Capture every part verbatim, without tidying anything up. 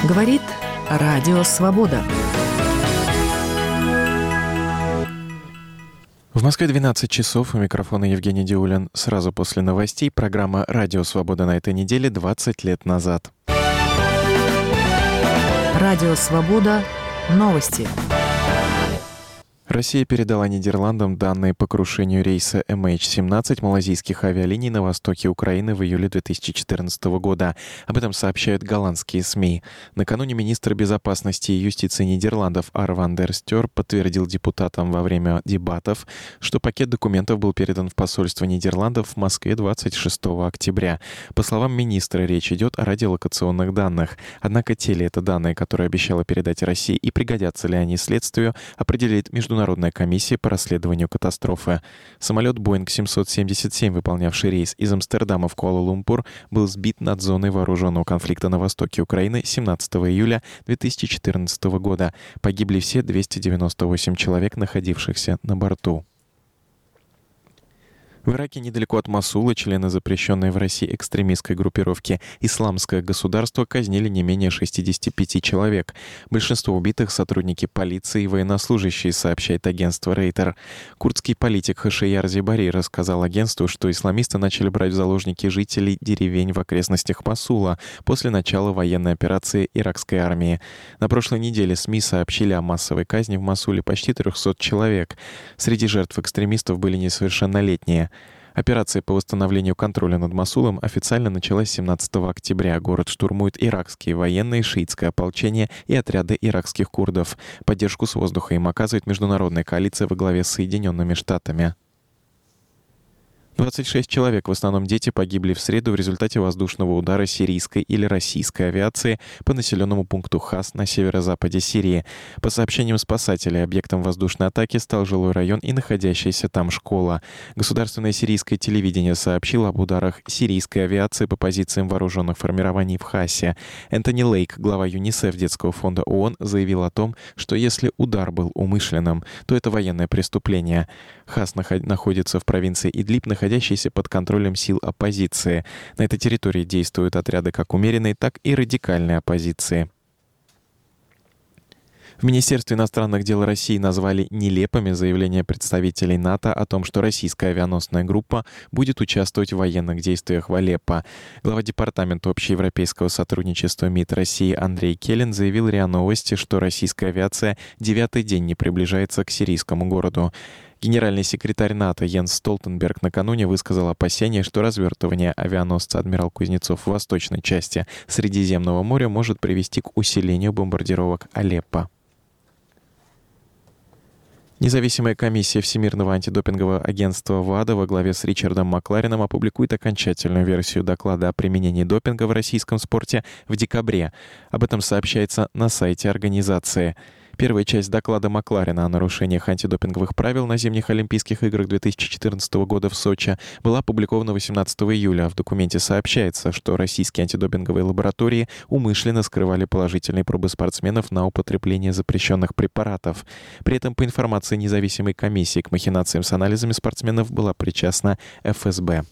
Говорит Радио Свобода. В Москве двенадцать часов, у микрофона Евгений Диулин. Сразу после новостей программа «Радио Свобода» на этой неделе двадцать лет назад. Радио Свобода. Новости. Россия передала Нидерландам данные по крушению рейса эм эйч семнадцать малайзийских авиалиний на востоке Украины в июле две тысячи четырнадцатого года. Об этом сообщают голландские СМИ. Накануне министр безопасности и юстиции Нидерландов Ар ван дер Стёр подтвердил депутатам во время дебатов, что пакет документов был передан в посольство Нидерландов в Москве двадцать шестого октября. По словам министра, речь идет о радиолокационных данных. Однако те ли это данные, которые обещала передать России, и пригодятся ли они следствию, определит Международная Международная комиссия по расследованию катастрофы. Самолет Боинг семьсот семьдесят семь, выполнявший рейс из Амстердама в Куала-Лумпур, был сбит над зоной вооруженного конфликта на востоке Украины семнадцатого июля две тысячи четырнадцатого года. Погибли все двести девяносто восемь человек, находившихся на борту. В Ираке, недалеко от Мосула, члены запрещенной в России экстремистской группировки «Исламское государство» казнили не менее шестидесяти пяти человек. Большинство убитых — сотрудники полиции и военнослужащие, сообщает агентство Рейтер. Курдский политик Хашияр Зебари рассказал агентству, что исламисты начали брать в заложники жителей деревень в окрестностях Мосула после начала военной операции иракской армии. На прошлой неделе СМИ сообщили о массовой казни в Мосуле почти трехсот человек. Среди жертв экстремистов были несовершеннолетние. Операция по восстановлению контроля над Мосулом официально началась семнадцатого октября. Город штурмуют иракские военные, шиитское ополчение и отряды иракских курдов. Поддержку с воздуха им оказывает международная коалиция во главе с Соединенными Штатами. двадцать шесть человек, в основном дети, погибли в среду в результате воздушного удара сирийской или российской авиации по населенному пункту Хас на северо-западе Сирии. По сообщениям спасателей, объектом воздушной атаки стал жилой район и находящаяся там школа. Государственное сирийское телевидение сообщило об ударах сирийской авиации по позициям вооруженных формирований в Хасе. Энтони Лейк, глава ЮНИСЕФ детского фонда ООН, заявил о том, что если удар был умышленным, то это военное преступление. Хас находится в провинции Идлиб, находящейся находящиеся под контролем сил оппозиции. На этой территории действуют отряды как умеренной, так и радикальной оппозиции. В Министерстве иностранных дел России назвали нелепыми заявления представителей НАТО о том, что российская авианосная группа будет участвовать в военных действиях в Алеппо. Глава Департамента общеевропейского сотрудничества МИД России Андрей Келин заявил РИА Новости, что российская авиация девятый день не приближается к сирийскому городу. Генеральный секретарь НАТО Йенс Столтенберг накануне высказал опасения, что развертывание авианосца «Адмирал Кузнецов» в восточной части Средиземного моря может привести к усилению бомбардировок Алеппо. Независимая комиссия Всемирного антидопингового агентства ВАДА во главе с Ричардом Макларином опубликует окончательную версию доклада о применении допинга в российском спорте в декабре. Об этом сообщается на сайте организации. Первая часть доклада Макларина о нарушениях антидопинговых правил на зимних Олимпийских играх две тысячи четырнадцатого года в Сочи была опубликована восемнадцатого июля. В документе сообщается, что российские антидопинговые лаборатории умышленно скрывали положительные пробы спортсменов на употребление запрещенных препаратов. При этом, по информации независимой комиссии, к махинациям с анализами спортсменов была причастна эф эс бэ.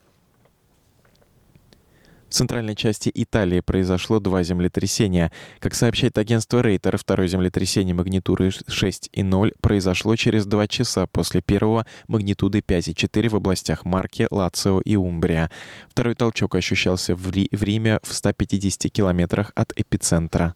В центральной части Италии произошло два землетрясения. Как сообщает агентство Рейтер, второе землетрясение магнитудой шесть и ноль произошло через два часа после первого магнитудой пять и четыре в областях Марке, Лацио и Умбрия. Второй толчок ощущался в, Ри- в Риме в ста пятидесяти километрах от эпицентра.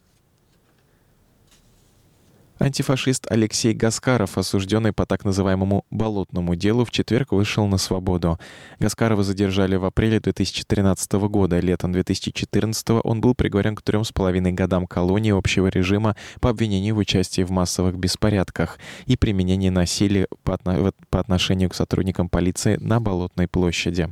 Антифашист Алексей Гаскаров, осужденный по так называемому «болотному делу», в четверг вышел на свободу. Гаскарова задержали в апреле две тысячи тринадцатого года. Летом две тысячи четырнадцатого он был приговорен к трем с половиной годам колонии общего режима по обвинению в участии в массовых беспорядках и применении насилия по, отно- по отношению к сотрудникам полиции на Болотной площади.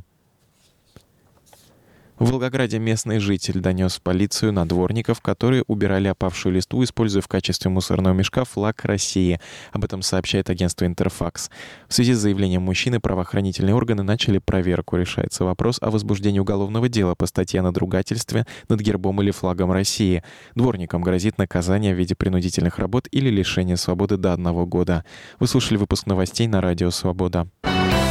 В Волгограде местный житель донес в полицию на дворников, которые убирали опавшую листву, используя в качестве мусорного мешка флаг России. Об этом сообщает агентство «Интерфакс». В связи с заявлением мужчины правоохранительные органы начали проверку. Решается вопрос о возбуждении уголовного дела по статье о надругательстве над гербом или флагом России. Дворникам грозит наказание в виде принудительных работ или лишения свободы до одного года. Вы слушали выпуск новостей на Радио Свобода.